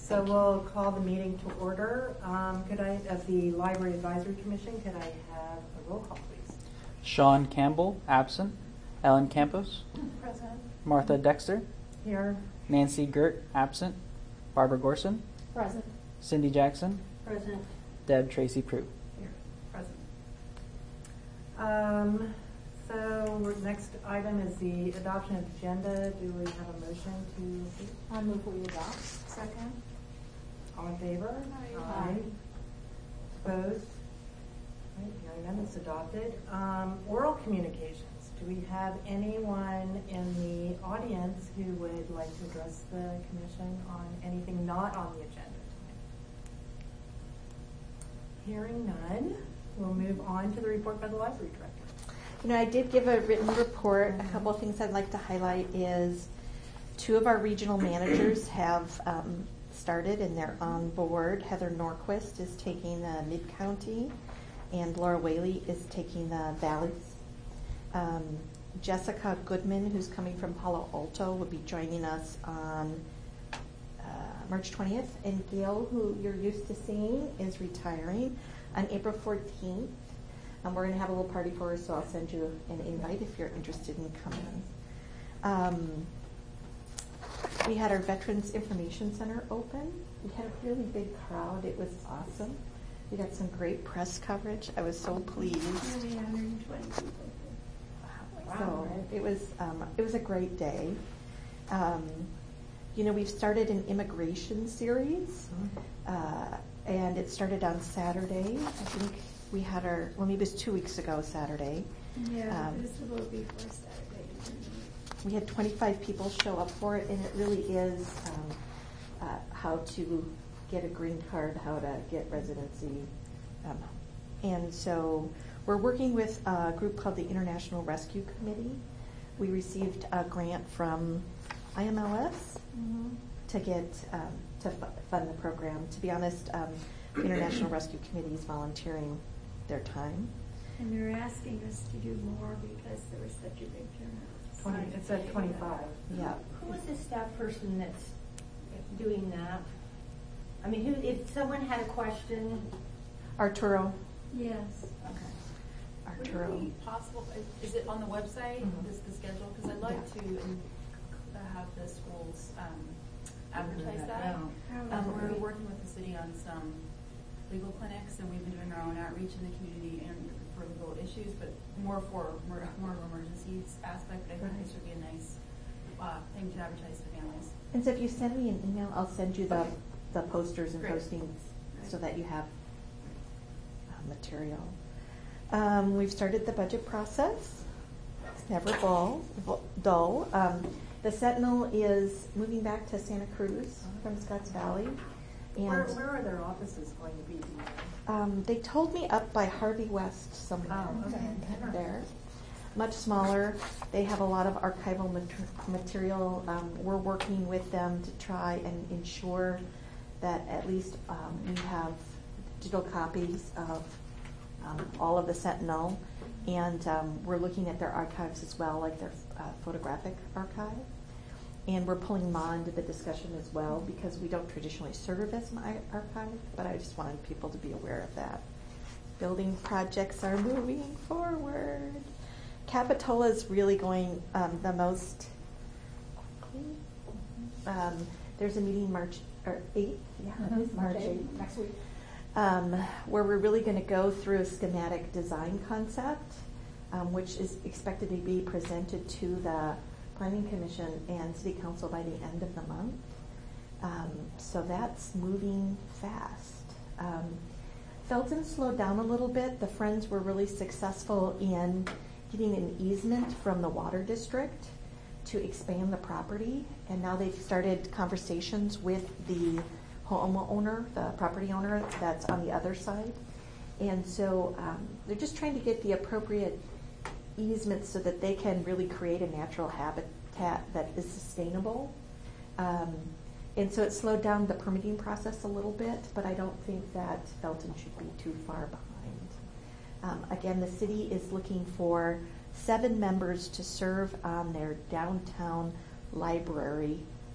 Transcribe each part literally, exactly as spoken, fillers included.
So we'll call the meeting to order. Um, could I, as the Library Advisory Commission, could I have a roll call, please? Sean Campbell, absent. Ellen Campos. Present. Martha Dexter. Here. Nancy Gert, absent. Barbara Gorson. Present. Cindy Jackson. Present. Deb Tracy Prue. Here. Present. Um, so our next item is the adoption of agenda. Do we have a motion to? I move we adopt. Second. All in favor? Aye. Aye. Opposed? Right, hearing none, it's adopted. Um, oral communications. Do we have anyone in the audience who would like to address the commission on anything not on the agenda tonight? Hearing none, we'll move on to the report by the library director. You know, I did give a written report. A couple of things I'd like to highlight is two of our regional managers have um, started and they're on board. Heather Norquist is taking the Mid-County and Laura Whaley is taking the Valleys. Um, Jessica Goodman, who's coming from Palo Alto, will be joining us on uh, March twentieth. And Gail, who you're used to seeing, is retiring on April fourteenth. And we're going to have a little party for her, so I'll send you an invite if you're interested in coming. Um, we had our Veterans Information Center open. We had a really big crowd. It was awesome. We got some great press coverage. I was so pleased. three hundred twenty people. So it was um, it was a great day. Um, you know, we've started an immigration series, uh, and it started on Saturday. I think we had our, well, maybe it was two weeks ago Saturday. Yeah, Um, this will be for Saturday. We had twenty-five people show up for it, and it really is um, uh, how to get a green card, how to get residency. Um, and so we're working with a group called the International Rescue Committee. We received a grant from I M L S Mm-hmm. to get um, to f- fund the program. To be honest, um, the International Rescue Committee is volunteering their time. And they're asking us to do more because there was such a big turnout. twenty, it said twenty-five. Yeah. Who is the staff person that's doing that? I mean, who, if someone had a question? Arturo. Yes. Okay. Arturo. Would it be possible, is it on the website, Mhm. this, the schedule? Because I'd like Yeah. to um, uh, have the schools um, advertise that. now. How Um, would we're we- working with the city on some legal clinics, and we've been doing our own outreach in the community and for legal issues, but more for more, more of emergencies aspect. But I think Right. this would be a nice uh, thing to advertise to families. And so if you send me an email, I'll send you the, the posters and Great. postings so that you have uh, material. Um, we've started the budget process. It's never dull. dull. Um, the Sentinel is moving back to Santa Cruz from Scotts Valley. And Where, where are their offices going to be? do you know? um, they told me up by Harvey West somewhere Oh, okay. there. Much smaller. They have a lot of archival mat- material. Um, we're working with them to try and ensure that at least um, we have digital copies of um, all of the Sentinel. And um, we're looking at their archives as well, like their uh, photographic archive. And we're pulling Ma into the discussion as well because we don't traditionally serve as an archive, but I just wanted people to be aware of that. Building projects are moving forward. Capitola is really going um, the most quickly. Um, there's a meeting March or eighth, yeah, it is March eighth next week, um, where we're really going to go through a schematic design concept, um, which is expected to be presented to the Planning Commission and City Council by the end of the month. Um, so that's moving fast. Um, Felton slowed down a little bit. The Friends were really successful in getting an easement from the water district to expand the property, and now they've started conversations with the homeowner, the property owner that's on the other side. And so um, they're just trying to get the appropriate easements so that they can really create a natural habitat that is sustainable. Um, and so it slowed down the permitting process a little bit, but I don't think that Felton should be too far behind. Um, again, the city is looking for seven members to serve on their downtown library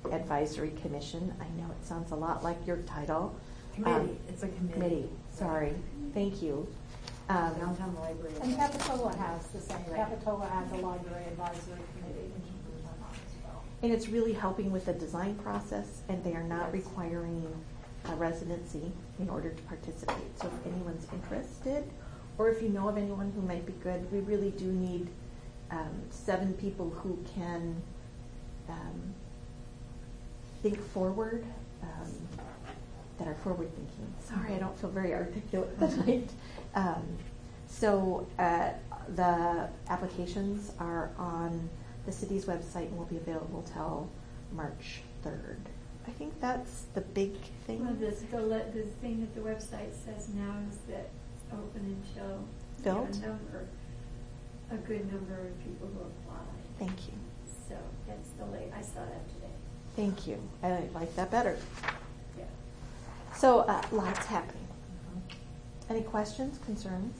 Advisory Commission. I know it sounds a lot like your title. Committee, Um, it's a committee. Committee, sorry. Thank you. Um, Downtown Library. And Capitola has the same. Right. Capitola has a library advisory committee as well. And it's really helping with the design process, and they are not requiring a residency in order to participate. So if anyone's interested, or if you know of anyone who might be good, we really do need um, seven people who can um, think forward, um, that are forward thinking. Sorry, I don't feel very articulate tonight. Um, so uh, the applications are on the city's website and will be available till March third. I think that's the big thing. Well, this, the, le- the thing that the website says now is that it's open until we have Filled? a number, a good number of people who apply. Thank you. So that's the late, I saw that today. Thank you. I like that better. Yeah. So uh, lots happening. Any questions, concerns?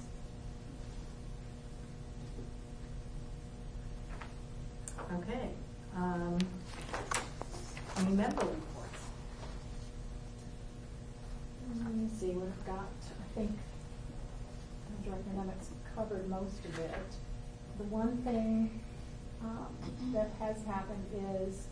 Okay. Um, Any member reports? Let me see what I've got. I think Dynamics covered most of it. The one thing um, that has happened is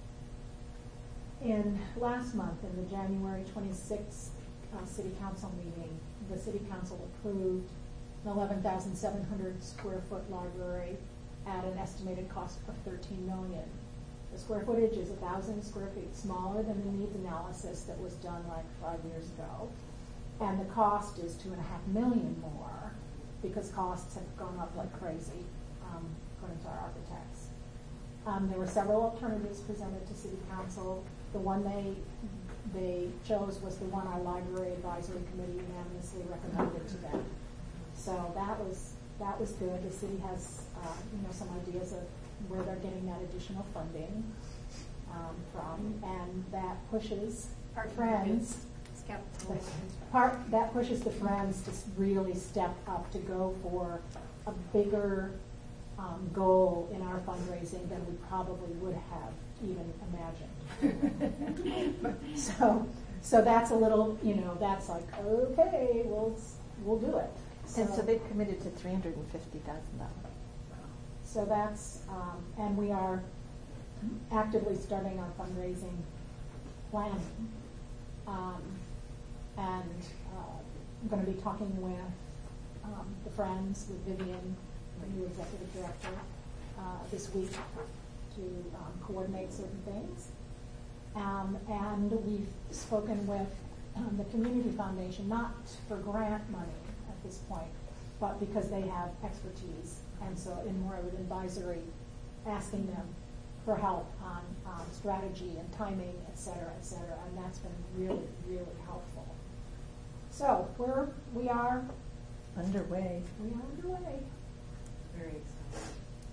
in last month, in the January twenty-sixth uh, City Council meeting, the City Council approved an eleven thousand seven hundred square foot library at an estimated cost of thirteen million dollars. The square footage is a thousand square feet smaller than the needs analysis that was done like five years ago. And the cost is two and a half million more because costs have gone up like crazy, um, according to our architects. Um, there were several alternatives presented to City Council. The one they they chose was the one our Library Advisory Committee unanimously recommended to them. So that was that was good. The city has uh, you know some ideas of where they're getting that additional funding um, from, and that pushes our friends. Part that pushes the friends to really step up to go for a bigger um, goal in our fundraising than we probably would have even imagined. so, so that's a little, you know, that's like okay, we'll we'll do it. And so they've committed to three hundred and fifty thousand dollars. So that's, um, and we are actively starting our fundraising planning. Um, and uh, I'm going to be talking with um, the Friends, with Vivian, the new executive director, uh, this week to um, coordinate certain things. Um, and we've spoken with um, the Community Foundation, not for grant money at this point, but because they have expertise. And so in more of an advisory, asking them for help on um, strategy and timing, et cetera, et cetera. And that's been really, really helpful. So we're, we are Underway. we are underway. Very exciting.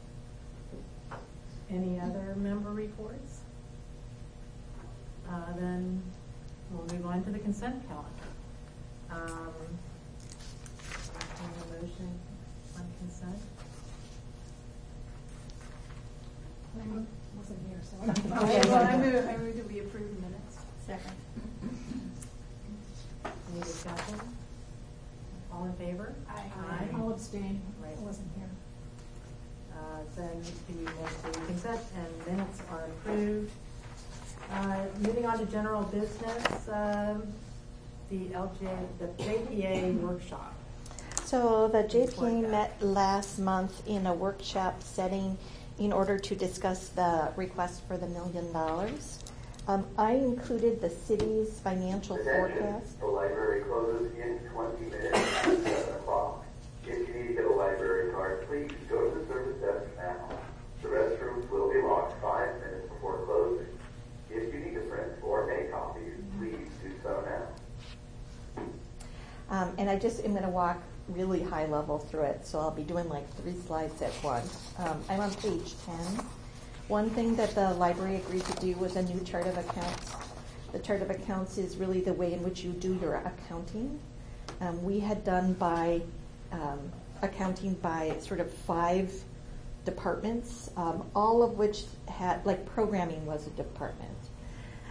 Any other member reports? Uh, then we'll move on to the consent calendar. Um, any motion on consent? I wasn't here, so I don't know. Okay, well, I move, I move that we approve the minutes. Second. Any discussion? All in favor? Aye. I'll abstain. Right. I wasn't here. Uh, then we move to consent and minutes are approved. Uh, moving on to general business, um, the L J, the J P A workshop. So the J P A Report back. met last month in a workshop setting in order to discuss the request for the million dollars. Um, I included the city's financial Attention, forecast. the library closes in twenty minutes at seven o'clock. If you need to get a library card, please go to the service desk now. The restrooms will be locked five minutes before closing. If you need to print or make copies, please do so now. Um, and I just am going to walk really high level through it, so I'll be doing like three slides at once. Um, I'm on page ten. One thing that the library agreed to do was a new chart of accounts. The chart of accounts is really the way in which you do your accounting. Um, we had done by um, accounting by sort of five departments, um, all of which had, like programming was a department.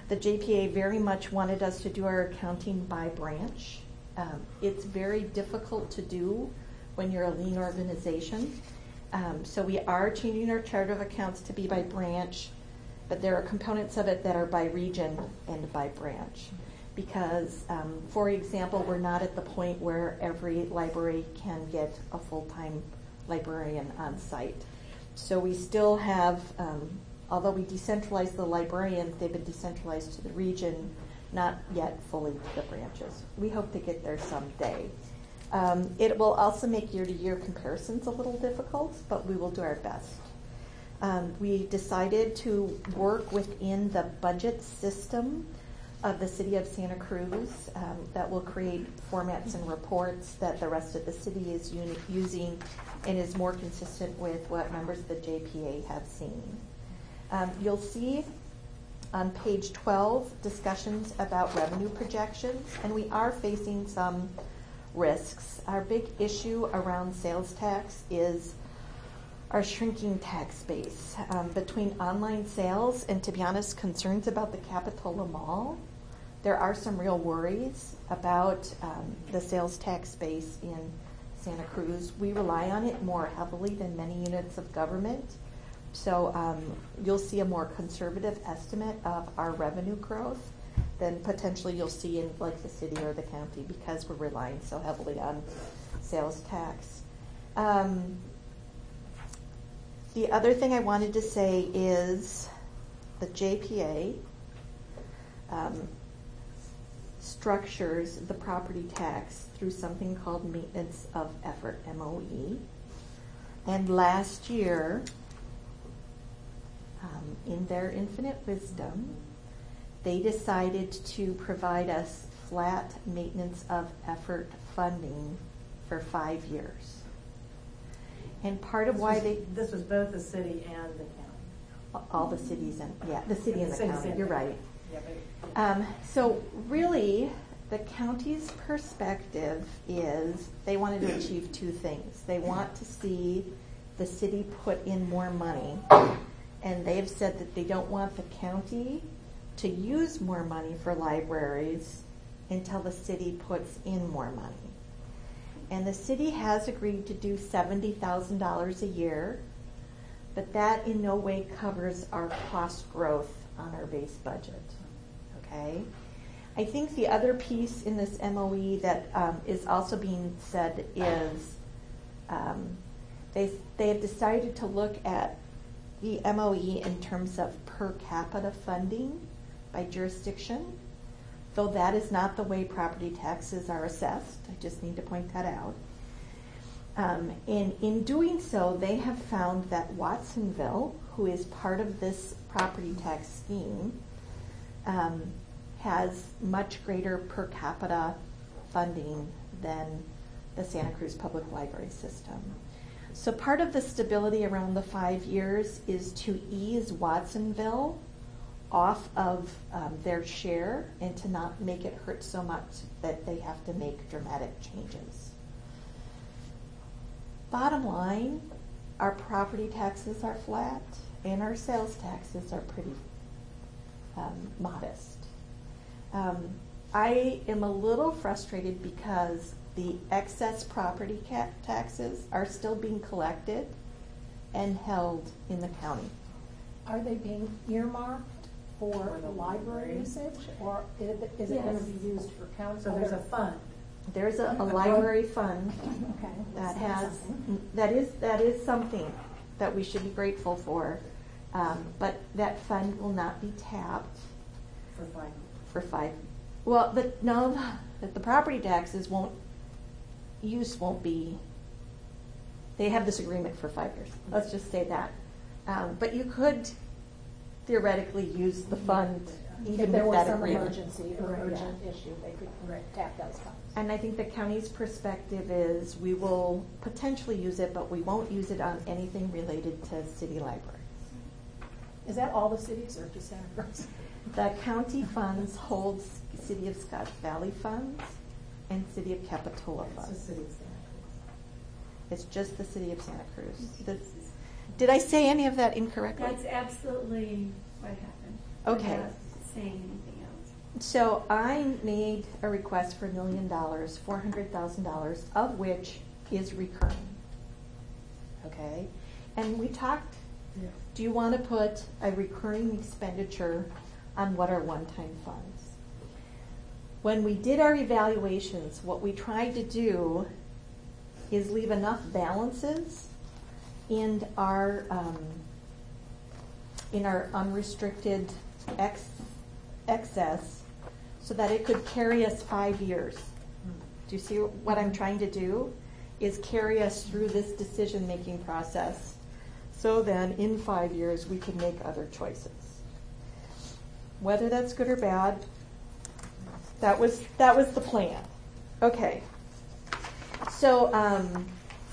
the J P A very much wanted us to do our accounting by branch. Um, it's very difficult to do when you're a lean organization. Um, so we are changing our chart of accounts to be by branch, but there are components of it that are by region and by branch. Because, um, for example, we're not at the point where every library can get a full-time librarian on site. So we still have, um, although we decentralized the librarians, they've been decentralized to the region, not yet fully to the branches. We hope to get there someday. Um, it will also make year-to-year comparisons a little difficult, but we will do our best. Um, we decided to work within the budget system of the City of Santa Cruz um, that will create formats and reports that the rest of the city is uni- using and is more consistent with what members of the J P A have seen. Um, you'll see on page twelve discussions about revenue projections, and we are facing some risks. Our big issue around sales tax is our shrinking tax base. Um, between online sales and, to be honest, concerns about the Capitola Mall, there are some real worries about um, the sales tax base in Santa Cruz. We rely on it more heavily than many units of government. So um, you'll see a more conservative estimate of our revenue growth than potentially you'll see in like the city or the county because we're relying so heavily on sales tax. Um, the other thing I wanted to say is the J P A um, structures the property tax through something called maintenance of effort, M O E. And last year, um, in their infinite wisdom, they decided to provide us flat maintenance of effort funding for five years. And part of This why was- they... This was both the city and the county. All the cities and, yeah, the city and the City, county, city. you're right. Yeah, but- Um, so really, the county's perspective is they wanted to achieve two things. They want to see the city put in more money, and they've said that they don't want the county to use more money for libraries until the city puts in more money. And the city has agreed to do seventy thousand dollars a year, but that in no way covers our cost growth on our base budget. Okay? I think the other piece in this M O E that um, is also being said is um, they, they have decided to look at the M O E in terms of per capita funding by jurisdiction, though that is not the way property taxes are assessed. I just need to point that out. Um, and in doing so, they have found that Watsonville, who is part of this property tax scheme, um, has much greater per capita funding than the Santa Cruz Public Library system. So part of the stability around the five years is to ease Watsonville off of um, their share and to not make it hurt so much that they have to make dramatic changes. Bottom line, our property taxes are flat and our sales taxes are pretty um, modest. Um, I am a little frustrated because the excess property ca- taxes are still being collected and held in the county. Are they being earmarked for the library usage, or is it, is it going to be used for council? So there's a fund. There's a, a library fund Okay. that that's has, something. that is, that is something that we should be grateful for. Um, but that fund will not be tapped For five. for five. Well, the, no, that the property taxes won't, use won't be, they have this agreement for five years. Let's just say that. Um, but you could theoretically use the fund even If there with was that some agreement. emergency or Right, urgent issue, they could tap those funds. And I think the county's perspective is we will potentially use it, but we won't use it on anything related to city libraries. Is that all the cities or just Santa Cruz? The county funds holds City of Scotch Valley funds and City of Capitola It's the funds. city of Santa It's just the City of Santa Cruz. The- did I say any of that incorrectly? That's absolutely what happened. Okay. Uh, saying anything else. So I made a request for a million dollars, four hundred thousand dollars, of which is recurring. Okay? And we talked, Yeah. do you want to put a recurring expenditure on what are one-time funds? When we did our evaluations, what we tried to do is leave enough balances in our um, in our unrestricted ex- excess so that it could carry us five years. Do you see what I'm trying to do? Is carry us through this decision-making process so then in five years we can make other choices. Whether that's good or bad, that was that was the plan. Okay. So um,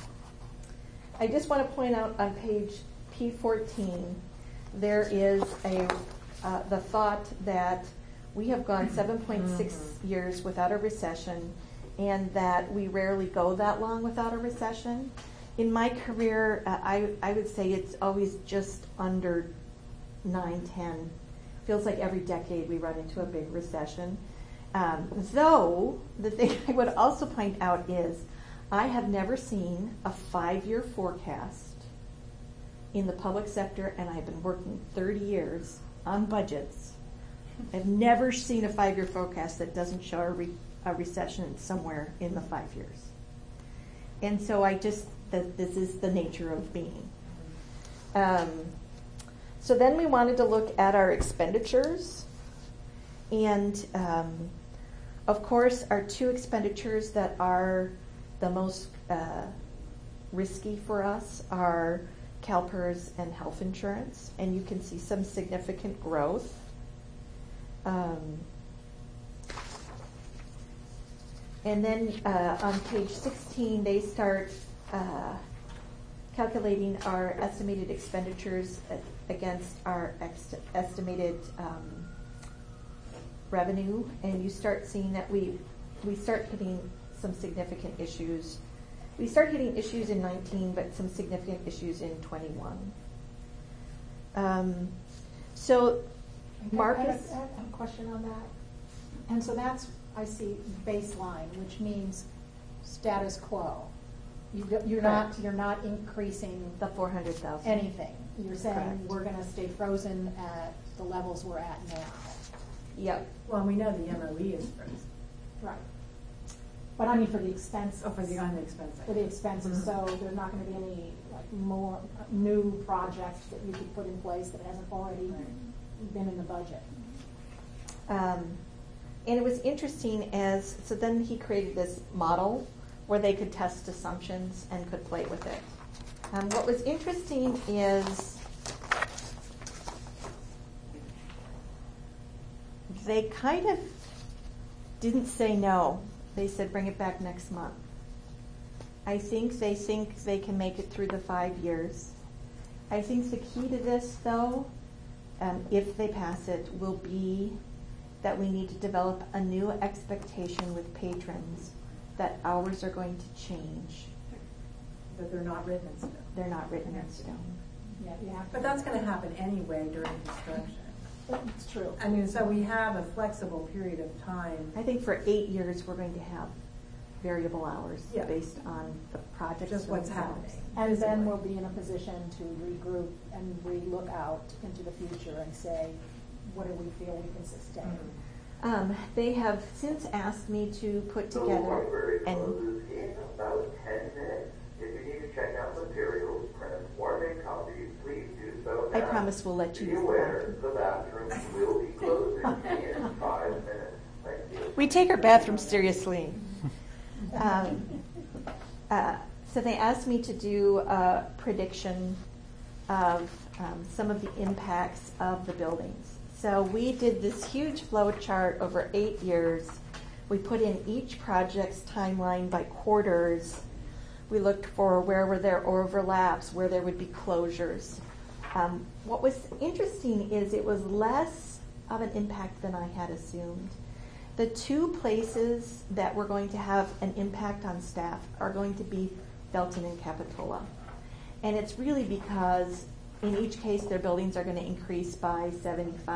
I just want to point out on page P fourteen, there is a uh, the thought that we have gone seven point six mm-hmm. years without a recession, and that we rarely go that long without a recession. In my career, uh, I I would say it's always just under nine, ten. Feels like every decade we run into a big recession. Um, though the thing I would also point out is I have never seen a five-year forecast in the public sector, and I've been working thirty years on budgets. I've never seen a five-year forecast that doesn't show a, re- a recession somewhere in the five years. And so I just, that this is the nature of being. Um, so then we wanted to look at our expenditures. And um, of course, our two expenditures that are the most uh, risky for us are CalPERS and health insurance, and you can see some significant growth. Um, and then uh, on page sixteen, they start uh, calculating our estimated expenditures against our ex- estimated um, revenue, and you start seeing that we we start hitting some significant issues. We start hitting issues in nineteen, but some significant issues in twenty-one. Um, so, Marcus? I have, I have a question on that. And so that's, I see, baseline, which means status quo. You, do- you're not, Correct. you're not increasing The four hundred thousand. anything. You're saying Correct. we're gonna stay frozen at the levels we're at now. Yep. Well, we know the M O E is frozen. Right. But I mean for the expense. Oh, for the on the expense side. For the expenses, Mhm. so there's not gonna be any, like, more, uh, new projects that you could put in place that hasn't already been in the budget. Um, and it was interesting as, so then he created this model where they could test assumptions and could play with it. Um, what was interesting is they kind of didn't say no. They said bring it back next month. I think they think they can make it through the five years. I think the key to this, though, um, if they pass it, will be that we need to develop a new expectation with patrons that hours are going to change. That they're not written in stone. They're not written in stone. Yeah, you have to. But that's going to happen anyway during construction. That's true. I mean, so we have a flexible period of time. I think for eight years we're going to have variable hours Yeah. based on the projects Just what's themselves. happening. And then we'll be in a position to regroup and re-look out into the future and say, what do we feel we can sustain? Mhm. Um, they have since asked me to put The together library and closes in about ten minutes. If you need to check out materials, print, or make copies, please do so I now. promise we'll let you Be use the aware, bathroom. the bathrooms will be closing in five minutes. Thank you. We take our bathroom seriously. Um, uh, so they asked me to do a prediction of um, some of the impacts of the buildings. So we did this huge flow chart over eight years. We put in each project's timeline by quarters. We looked for where were there overlaps, where there would be closures. Um, what was interesting is it was less of an impact than I had assumed. The two places that were going to have an impact on staff are going to be Belton and Capitola. And it's really because in each case their buildings are going to increase by seventy-five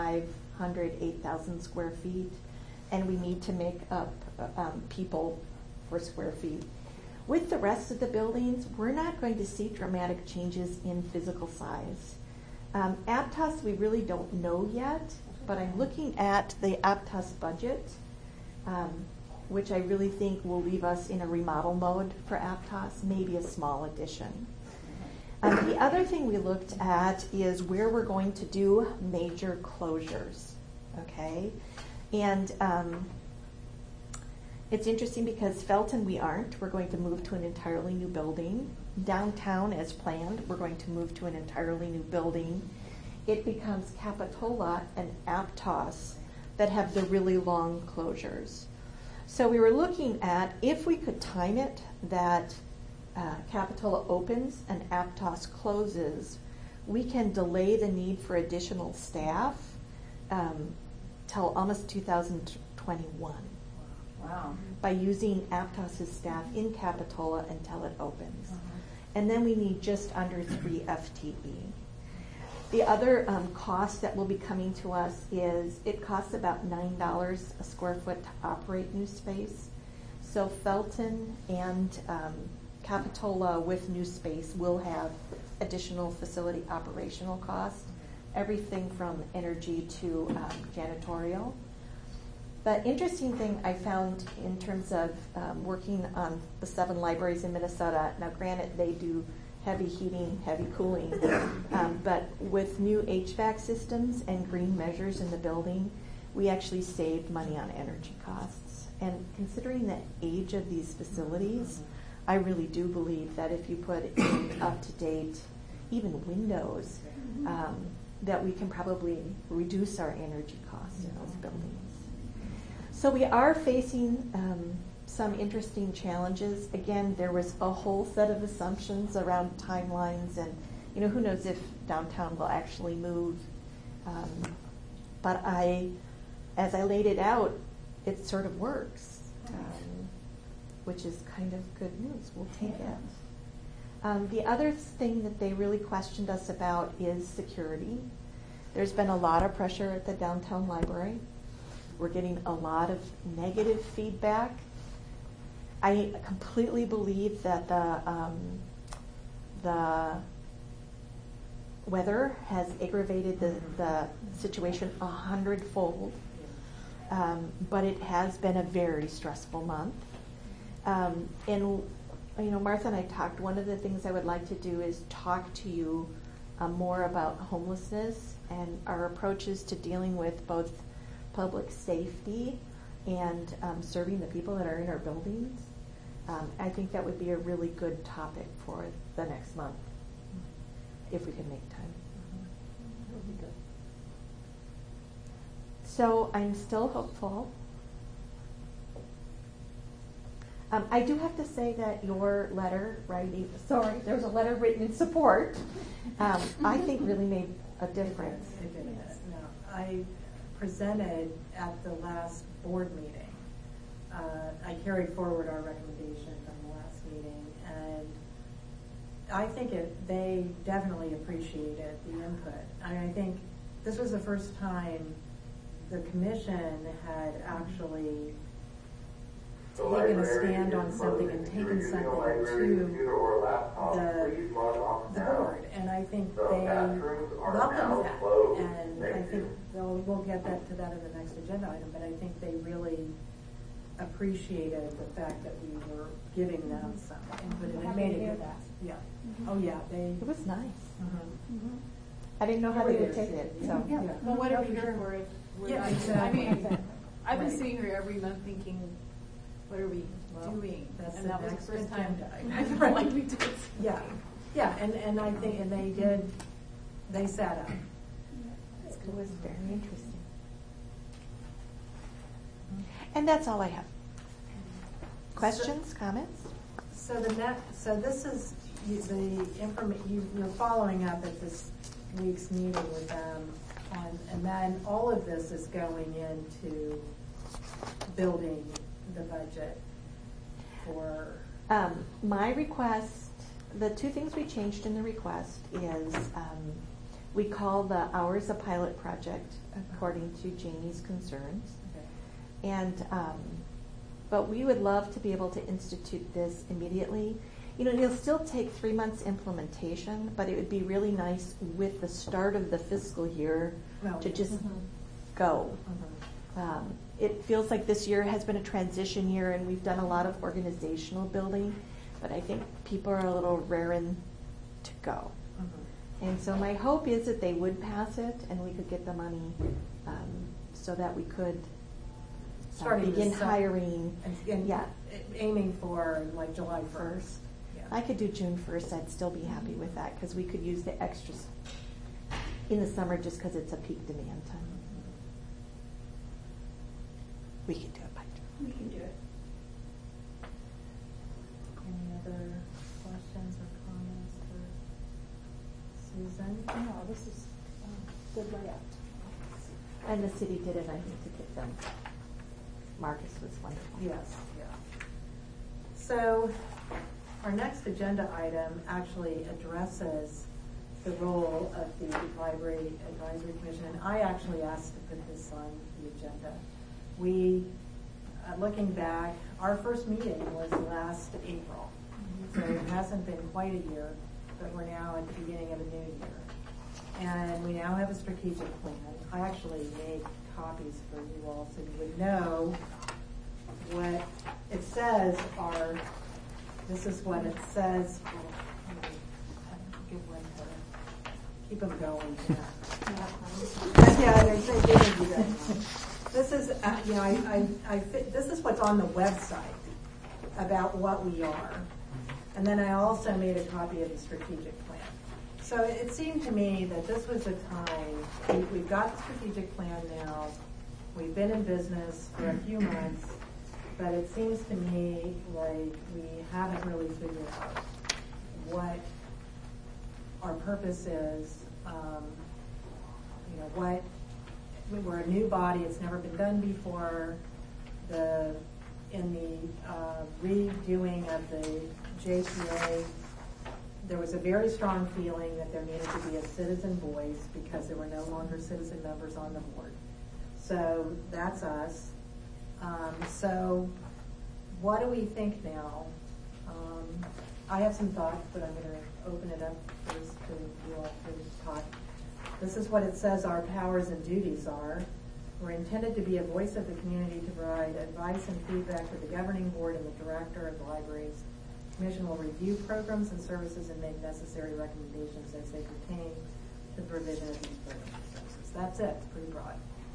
hundred eight thousand square feet, and we need to make up um, people for square feet. With the rest of the buildings, we're not going to see dramatic changes in physical size. Um, Aptos, we really don't know yet, but I'm looking at the Aptos budget, um, which I really think will leave us in a remodel mode for Aptos, maybe a small addition. Um, the other thing we looked at is where we're going to do major closures, okay? And um, it's interesting because Felton we aren't. We're going to move to an entirely new building. Downtown, as planned, we're going to move to an entirely new building. It becomes Capitola and Aptos that have the really long closures. So we were looking at if we could time it that uh, Capitola opens and Aptos closes, we can delay the need for additional staff um, till almost two thousand twenty-one. Wow. By using Aptos' staff in Capitola until it opens. Uh-huh. And then we need just under three F T E. The other um, cost that will be coming to us is it costs about nine dollars a square foot to operate new space. So Felton and um, Capitola with new space will have additional facility operational costs, everything from energy to um, janitorial. The interesting thing I found in terms of um, working on the seven libraries in Minnesota, now granted they do heavy heating, heavy cooling, um, but with new H V A C systems and green measures in the building, we actually saved money on energy costs. And considering the age of these facilities, I really do believe that if you put in up-to-date, even windows, um, that we can probably reduce our energy costs in those buildings. So we are facing um, some interesting challenges. Again, there was a whole set of assumptions around timelines, and you know, who knows if downtown will actually move. Um, but I, as I laid it out, it sort of works, um, which is kind of good news. We'll take it. Um, the other thing that they really questioned us about is security. There's been a lot of pressure at the downtown library. We're getting a lot of negative feedback. I completely believe that the um, the weather has aggravated the, the situation a hundredfold, um, but it has been a very stressful month. Um, and you know, Martha and I talked. One of the things I would like to do is talk to you um, more about homelessness and our approaches to dealing with both public safety and um, serving the people that are in our buildings. Um, I think that would be a really good topic for the next month, if we can make time. That would be good. So I'm still hopeful. Um, I do have to say that your letter, writing, sorry, there was a letter written in support, um, I think really made a difference. It did. No, I presented at the last board meeting. Uh, I carried forward our recommendation from the last meeting, and I think it, they definitely appreciated the input. I mean, I think this was the first time the commission had actually The taken a library stand is on something and closing. If you are taken using a something library to computer or laptop, the, please log off the now. board, and I think The they bathrooms are welcomed now that. closed. And Thank I think you. they'll, we'll get that to that in the next agenda item, but I think they really appreciated the fact that we were giving them some input, and it Happy made to a hear difference. that. Yeah. Mm-hmm. Oh, yeah, they. It was nice. Mhm. Mhm. I didn't know how they would It take is. it, so. Yeah. Well, what are we here for if we're Yeah, not, exactly. I mean, I've been Right. sitting here every month thinking, what are we Well, doing? that's And the that was next the first time agenda item. I felt like we did. Yeah, yeah, and, and I think, and they did, they sat up. It was very interesting. And that's all I have. Questions, comments? So the next, so this is you- the informa, you, you're following up at this week's meeting with them on, and then all of this is going into building the budget for, Um, my request, the two things we changed in the request is um, We call the hours a pilot project, according to Jamie's concerns. Okay. And, um, but we would love to be able to institute this immediately. You know, it'll still take three months implementation, but it would be really nice with the start of the fiscal year Oh, to yes. just Mhm. go. Mhm. Um, it feels like this year has been a transition year, and we've done a lot of organizational building, but I think people are a little raring to go. Mhm. And so my hope is that they would pass it, and we could get the money, um, so that we could uh, Starting begin this sum- hiring. And, and Yeah. aiming for like July first. Yeah. I could do June first, I'd still be happy with that, because we could use the extras in the summer just because it's a peak demand time. We could do it by June. We can do it. Any other questions or comments for Susan? No, this is um, good layout. And the city did it, I think, to get them. Marcus was wonderful. Yes, yeah. So, our next agenda item actually addresses the role of the Library Advisory Commission, and I actually asked to put this on the agenda. We, uh, looking back, our first meeting was last April, so it hasn't been quite a year, but we're now at the beginning of a new year. And we now have a strategic plan. I actually made copies for you all so you would know what it says are, this is what it says. Well, let me give one to keep them going. Yeah, yeah they say they can do that now. This is, uh, you know, I, I, I fit, this is what's on the website about what we are. And then I also made a copy of the strategic plan. So it seemed to me that this was a time, we, we've got the strategic plan now, we've been in business for a few months, but it seems to me like we haven't really figured out what our purpose is, um, you know, what, we're a new body, it's never been done before. The, in the uh, redoing of the J P A, there was a very strong feeling that there needed to be a citizen voice because there were no longer citizen members on the board. So that's us. Um, so what do we think now? Um, I have some thoughts, but I'm going to open it up first to you all to talk. This is what it says our powers and duties are. We're intended to be a voice of the community to provide advice and feedback to the governing board and the director of the libraries. The commission will review programs and services and make necessary recommendations as they pertain to the provision of these programs and services. That's it. It's pretty broad.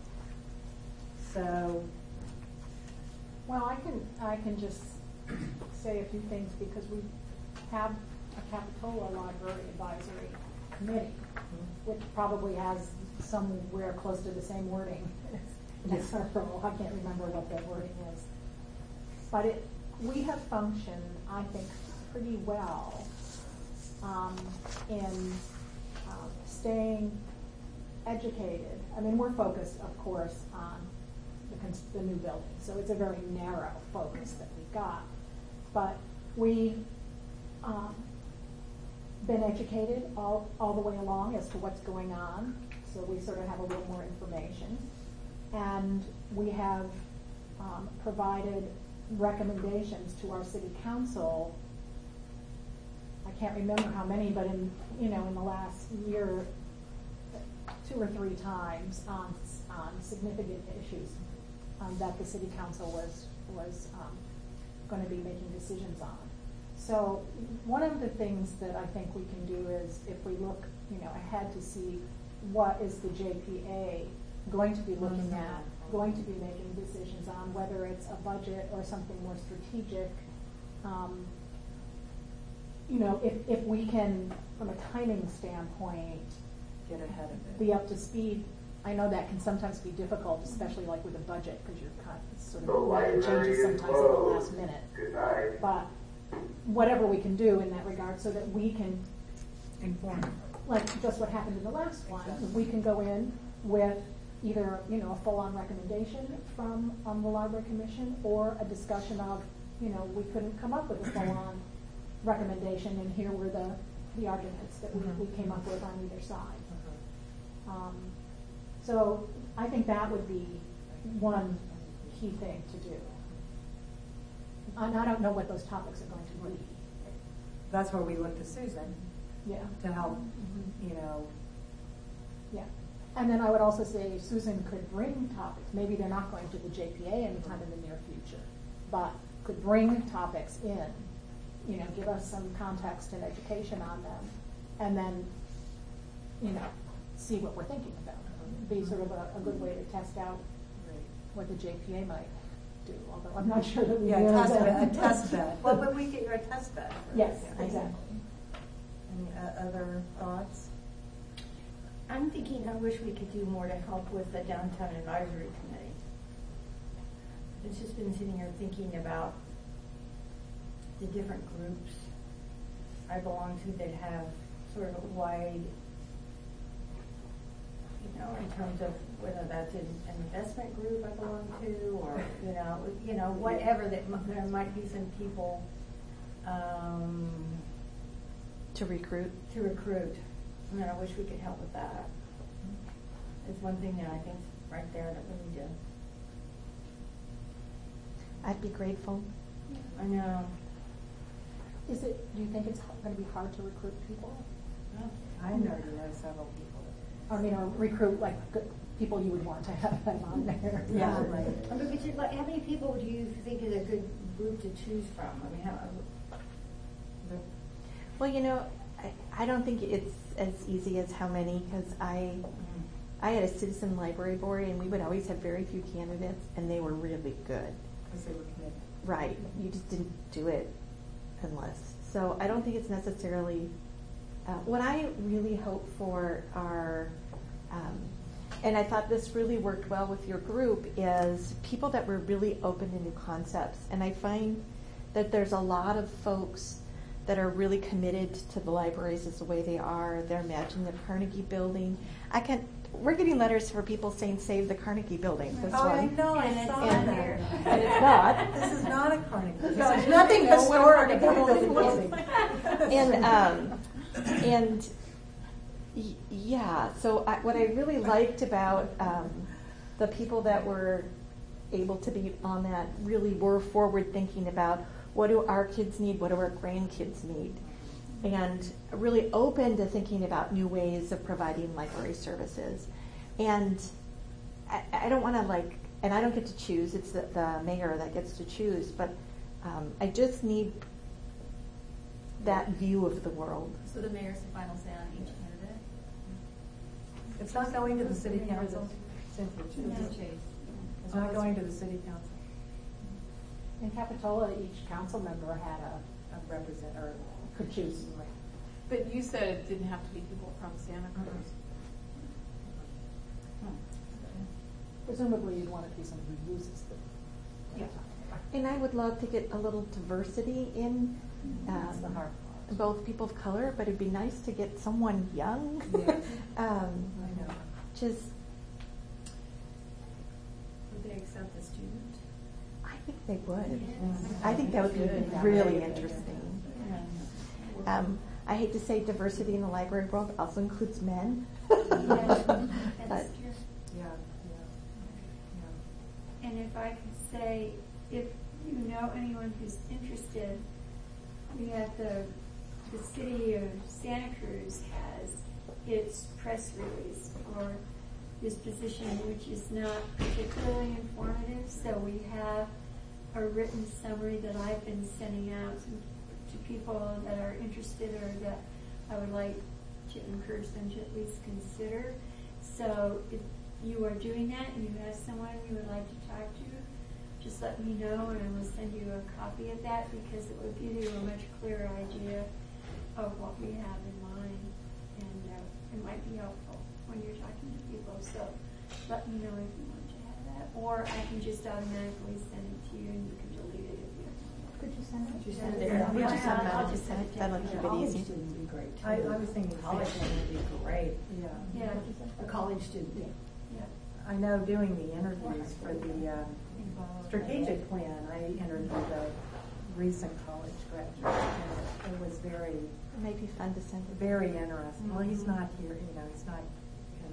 So, Well, I can, I can just say a few things because we have a Capitola Library Advisory Committee, which probably has somewhere close to the same wording as our role. I can't remember what that wording is. But it, we have functioned, I think, pretty well um, in um, staying educated. I mean, we're focused, of course, on the, cons- the new building, so it's a very narrow focus that we've got. But we um, been educated all, all the way along as to what's going on, so we sort of have a little more information. And we have um, provided recommendations to our city council. I can't remember how many, but in, you know, in the last year, two or three times on, on significant issues um, that the city council was, was um, going to be making decisions on. So one of the things that I think we can do is if we look, you know, ahead to see what is the J P A going to be looking at, going to be making decisions on, whether it's a budget or something more strategic. Um, you know, if, if we can, from a timing standpoint, get ahead of it. be up to speed. I know that can sometimes be difficult, especially like with a budget, because you're kind of sort The of library changes is sometimes at the closed. last minute. Good night. But whatever we can do in that regard so that we can, Inform. like just what happened in the last one, we can go in with either, you know, a full-on recommendation from um, the Library Commission or a discussion of, you know, we couldn't come up with a full-on recommendation and here were the, the arguments that we, Mhm. we came up with on either side. Um, so I think that would be one key thing to do. And I don't know what those topics are going to be. That's where we look to Susan Yeah. to help, you know. Yeah. And then I would also say Susan could bring topics. Maybe they're not going to the J P A anytime in the near future, but could bring topics in, you know, give us some context and education on them, and then, you know, see what we're thinking about. Be sort of a, a good way to test out what the J P A might do, although I'm not sure that we Yeah, really test do. bed, a test bed. Well, but we get your test bed. for- Yes, yeah. exactly. Any uh, other thoughts? I'm thinking, I wish we could do more to help with the downtown advisory committee. I've just been sitting here thinking about the different groups I belong to that have sort of a wide, you know, in terms of whether that's an, an investment group I belong to, or, you know, you know, whatever, that m- there might be some people, um, To recruit. to recruit. I mean, I wish we could help with that. It's one thing that I think right there that we need to, I'd be grateful. I know. Is it, do you think it's going to be hard to recruit people? I already know several people. I mean, or recruit like good people you would want to have them on there? Yeah, Um, right. But, but you, like, how many people do you think is a good group to choose from? I mean, how, Well, you know, I, I don't think it's as easy as how many, because I, I had a citizen library board, and we would always have very few candidates, and they were really good. Because they were committed. Right, you just didn't do it unless. So I don't think it's necessarily, uh, what I really hope for are, um, and I thought this really worked well with your group, is people that were really open to new concepts. And I find that there's a lot of folks that are really committed to the libraries as the way they are. They're imagining the Carnegie Building. I can, we're getting letters for people saying save the Carnegie Building. This Oh, one. I know, I And it's saw on that. here. And it's not. This is not a Carnegie. This No, is nothing no, we're historic not about gonna this do building. this. and um, and y- yeah, so I, what I really liked about um, the people that were able to be on that really were forward thinking about what do our kids need, what do our grandkids need, and really open to thinking about new ways of providing library services. And I, I don't want to like, and I don't get to choose, it's the, the mayor that gets to choose, but um, I just need that view of the world. So the mayor's the final say on each candidate? It's not going to the city council. Cynthia, No, Chase. Chase. It's not going to the city council. In Capitola, each council member had a, A represent, or, could choose. But you said it didn't have to be people from Santa Cruz. Presumably you'd want it to be somebody who uses the. Yeah. And I would love to get a little diversity in that's the um, hard part. both people of color, but it'd be nice to get someone young. Yes. um, I know. just, Would they accept the student? I think they would. Yes. I think that would be Good. really interesting. Um, I hate to say diversity in the library world also includes men. Yeah, But- that's true. Yeah, yeah, yeah. And if I could say, if you know anyone who's interested, we have the, the city of Santa Cruz has its press release for this position, which is not particularly informative. So we have a written summary that I've been sending out to, to people that are interested or that I would like to encourage them to at least consider. So if you are doing that and you have someone you would like to talk to, just let me know and I will send you a copy of that, because it will give you a much clearer idea of what we have in mind, and uh, it might be helpful when you're talking to people. So let me know if you want to have that, or I can just automatically send it to you and you can delete it if you don't want Could you send it? Could you send it? Yeah. We just have I'll that, just send it to that'll you. keep it College easy. student would be great too. I, I was thinking. College same. student would be great. Yeah. Yeah, A college student. yeah. I know doing the interviews for the um, strategic plan, I interviewed a recent college graduate, and it was very, It might be fun to send it. very interesting. Well, he's not here, you know, he's not,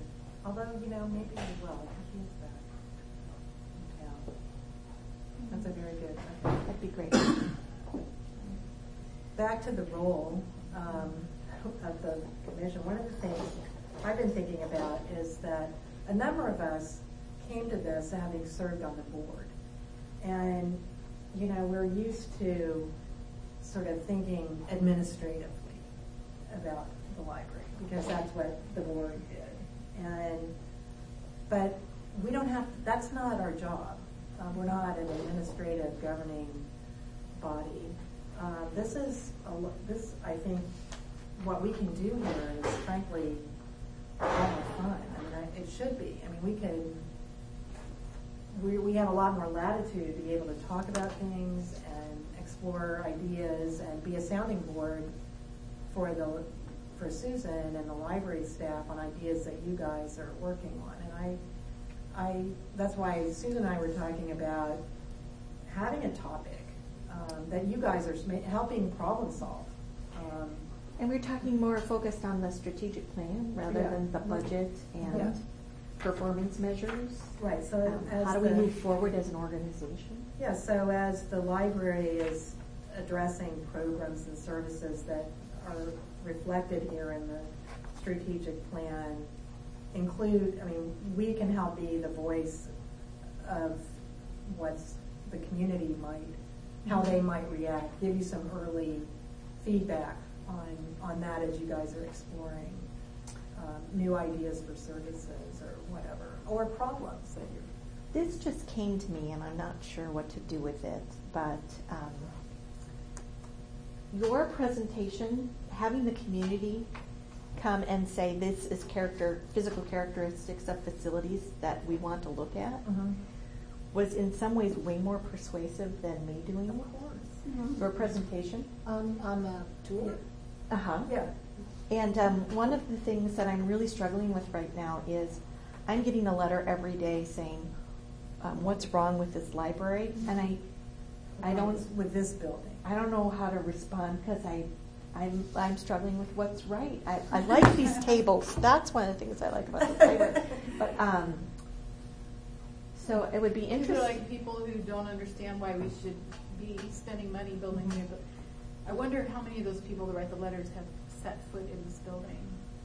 Although, you know, maybe we will, because he is back in town. That's a very good, okay. That'd be great. Back to the role um, of the commission, one of the things I've been thinking about is that a number of us came to this having served on the board. And, you know, we're used to sort of thinking administratively about the library, because that's what the board did. And, but we don't have, that's not our job. Uh, we're not an administrative governing body. Uh, this is, a, lo- this, I think, what we can do here is frankly a lot more fun. I mean, I, it should be. I mean, we can, we, we have a lot more latitude to be able to talk about things and explore ideas and be a sounding board for the, for Susan and the library staff on ideas that you guys are working on. And I, I, that's why Susan and I were talking about having a topic um, that you guys are sm- helping problem solve. Um, And we're talking more focused on the strategic plan rather Yeah. than the budget and Yeah. performance measures. right. So Um, as how do we the, move forward as an organization? Yeah. So as the library is addressing programs and services that are reflected here in the strategic plan, include. I mean, we can help be the voice of what's the community might, how they might react. Give you some early feedback on on that as you guys are exploring um, new ideas for services or whatever, or problems that you're. This just came to me, and I'm not sure what to do with it, but um, your presentation, having the community come and say this is character, physical characteristics of facilities that we want to look at, Mm-hmm. was in some ways way more persuasive than me doing Of it. course. Your presentation? On, on the tour? Uh-huh. Yeah. And um, one of the things that I'm really struggling with right now is I'm getting a letter every day saying, um, what's wrong with this library? And I, I don't, with this building. I don't know how to respond because I, I'm, I'm struggling with what's right. I, I like these tables. That's one of the things I like about the library. But um, so it would be These are interesting. like people who don't understand why we should be spending money building new. But I wonder how many of those people that write the letters have set foot in this building.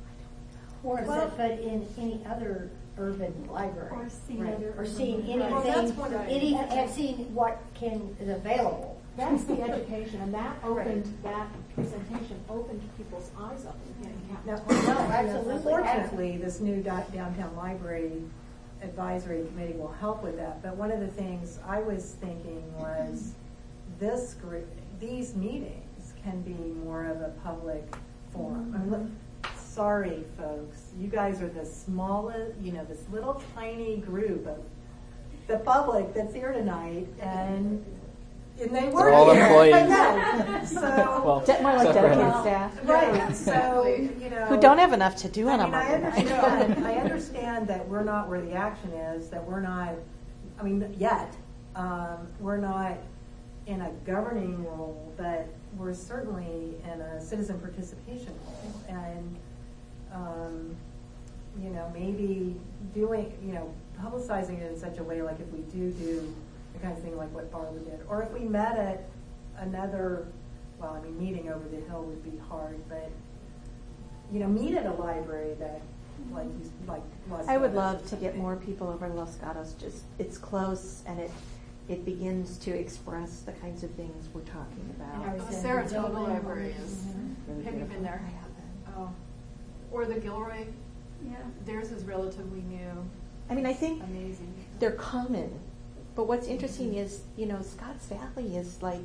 Or Well- set foot in any other urban library. Or seen Right. other Or urban seen libraries. anything, Well, that's one of- any, have seen what can, is available. That's the education, and that opened, Right. that presentation opened people's eyes up in getting Now, capital. No, absolutely. Fortunately, this new do- downtown library advisory committee will help with that. But one of the things I was thinking was this group, these meetings can be more of a public forum. I mean, look, sorry, folks, you guys are the smallest, you know, this little tiny group of the public that's here tonight, and and they were They're all here. employees. I know. So. Well, De- more like except for dedicated him. staff. Right, so, you know. Who don't have enough to do on I a mean, I Monday night. understand, I understand that we're not where the action is, that we're not, I mean, yet, um, we're not in a governing role, but we're certainly in a citizen participation role. And, um, you know, maybe doing, you know, publicizing it in such a way, like if we do do the kind of thing like what Barbara did, or if we met at another, well, I mean, meeting over the hill would be hard, but, you know, meet at a library that, like you, like Los I would Gatos love or to get something. more people over to Los Gatos. Just it's close and it it begins to express the kinds of things we're talking And about. I was The saying Saratoga building- Library is. Really Have you beautiful. been there? I haven't. Oh. Or the Gilroy. Yeah. Theirs is relatively new. I mean, I think Amazing. they're common, but what's interesting is you know Scotts Valley is like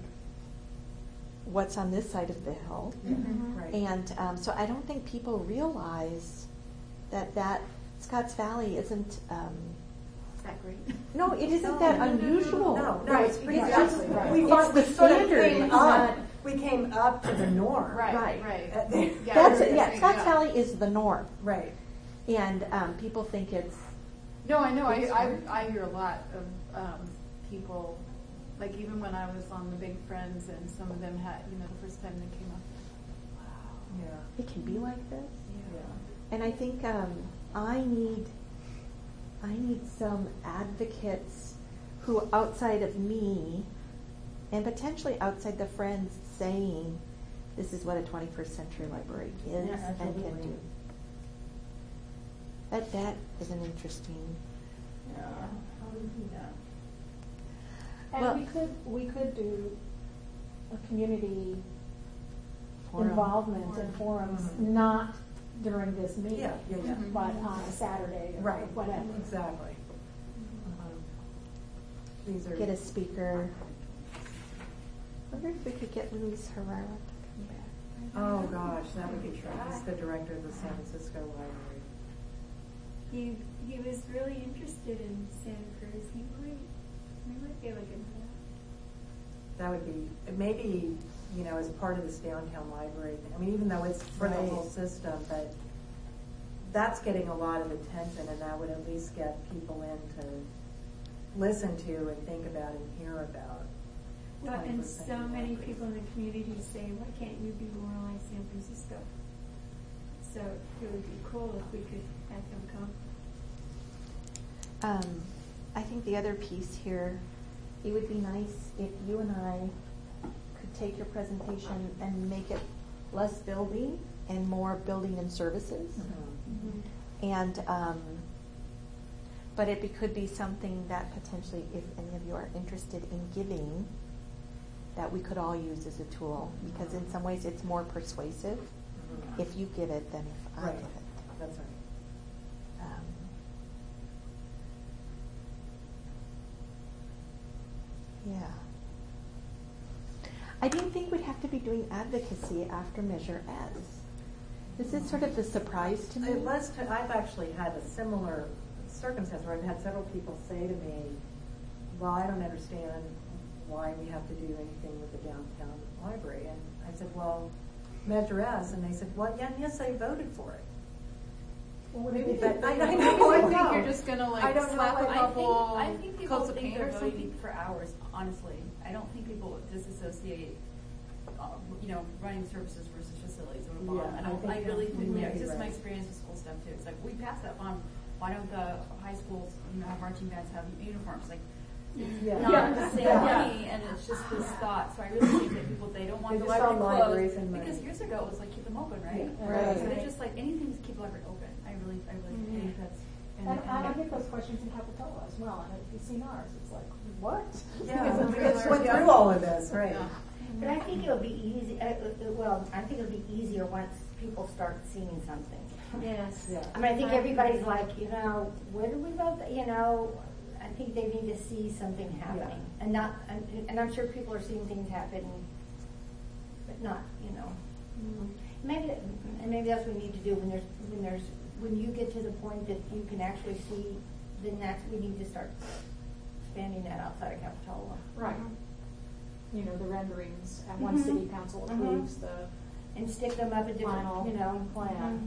what's on this side of the hill, Yeah, Mhm. right. and um, so I don't think people realize that that Scotts Valley isn't. Um, Is that great? no, it isn't No, that no, no, no, unusual. No, no, Right, it's pretty exactly, just, right. we, It's thought- the we sort of standard, came it's up, not- we came up to the norm. Right, Right. right. Uh, they- Yeah, That's I yeah. agree, Scotts yeah. Valley is the norm, Right. and um, people think it's. No, I know. I, I, I hear a lot of um, people, like even when I was on the Big Friends and some of them had, you know, the first time they came up, wow. Yeah. It can be like this. Yeah. And I think um, I need I need some advocates who, outside of me, and potentially outside the Friends, saying this is what a twenty-first century library is Yeah, and can absolutely. do. That that is an interesting. Yeah, how do we do that? And Well- we could, we could do a community Forum. involvement and forums, Mhm. not during this meeting, Yeah, yeah, yeah. Mhm. but on a Saturday or Right, whatever. exactly. Uh-huh. These are. Get a speaker. Wonder if we could get Luis Herrera to come back. Oh, gosh, that would be true. He's the director of the San Francisco Library. He, he was really interested in Santa Cruz. He might, we might be able to get him That would be, maybe, you know, as part of this downtown library. I mean, even though it's for the Right. whole system, but that's getting a lot of attention, and that would at least get people in to listen to and think about and hear about. Well, and twenty-first so century many libraries. people in the community say, why can't you be more like San Francisco? So it would be cool if we could have them come. Um, I think the other piece here, it would be nice if you and I could take your presentation and make it less building and more building and services. Mhm. And, um, but it be, could be something that potentially, if any of you are interested in giving, that we could all use as a tool, because in some ways it's more persuasive Mhm. if you give it than if I Right. give it. That's right. Um, yeah. I didn't think we'd have to be doing advocacy after Measure S. This is sort of the surprise to me. It was, to- I've actually had a similar circumstance where I've had several people say to me, well, I don't understand why we have to do anything with the downtown library. And I said, well, Measure S. And they said, well, yeah, yes, I voted for it. Well, what do Maybe, you but think? I, I I know, I think know. you're just gonna I like don't know slap a what- I couple think, I think people coats of think paint or they're something. voting for hours, honestly. I don't think people disassociate, uh, you know, running services versus facilities or bond. Yeah, I I don't, think I you're- really you think, may yeah, be it's just my right. experience with school stuff too. It's like, we passed that bond, why don't the high schools, you know, have marching bands have uniforms? Like, Yeah. not Yeah. the same Yeah. money, and it's just this thought. So I really think that people, they don't want They the just saw library libraries closed. and money. Because years ago, it was like, keep them open, right? Yeah. Right. So they're just like, anything to keep the library open. I really, I really Mhm. think that's. And, and I get those questions in Capitola as well, and if you've seen ours, it's like, what? Yeah, we just went through all of this, right? Yeah. But I think it'll be easy, uh, uh, well, I think it'll be easier once people start seeing something. Yes. Yeah. I mean, I think everybody's like, you know, where did we vote? that- You know, I think they need to see something happening. And not, and, and I'm sure people are seeing things happen, but not, you know. Mhm. Maybe, that- and maybe that's what we need to do when there's, when there's, when you get to the point that you can actually see, then that's, we need to start expanding that outside of Capitola. Right. You know, the renderings, and once Mhm. city council Mhm. approves the, And stick them up at Final different, you know. plan.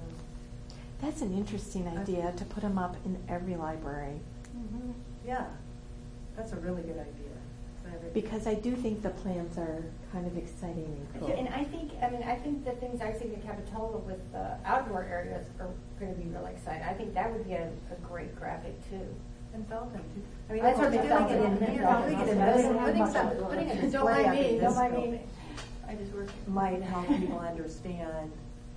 That's an interesting idea, to put them up in every library. Mhm. Yeah, that's a really good idea. I really- Because I do think the plans are kind of exciting and cool. And I think, I mean, I think the things I see in Capitola with the outdoor areas are going to be really exciting. I think that would be a, a great graphic too. And Felton, too. I That's what doing Felton it in, did. doing it in, Felton putting did. a- putting Much some, outdoor. putting a Don't display mind up me, at don't mind this me. I just work. might help people understand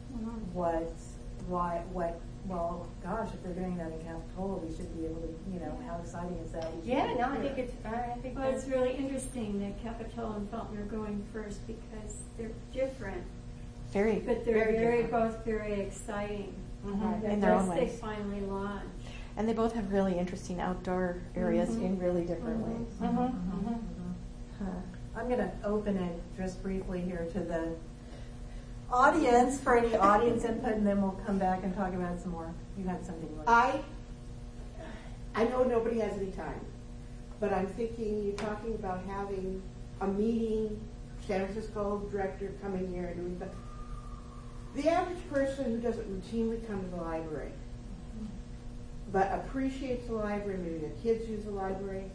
what's, why, what, well, gosh, if they're doing that in Capitola, we should be able to, you know, how exciting is that? We should Yeah, be no, I here. think it's, I think Well, it's that's, really interesting that Capitola and Felton are going first because they're different, Very, but they're Very very, different. both very exciting. Mhm. In their own Once they ways. finally launch. and they both have really interesting outdoor areas Mhm. in really different Mhm. ways. Mhm, Mhm, mhm. mhm. Huh. I'm going to open it just briefly here to the audience for any audience input, and then we'll come back and talk about it some more. You had something. you wanted- I, I know nobody has any time, but I'm thinking, you're talking about having a meeting, San Francisco director coming here and doing that. The average person who doesn't routinely come to the library, but appreciates the library, maybe their kids use the library,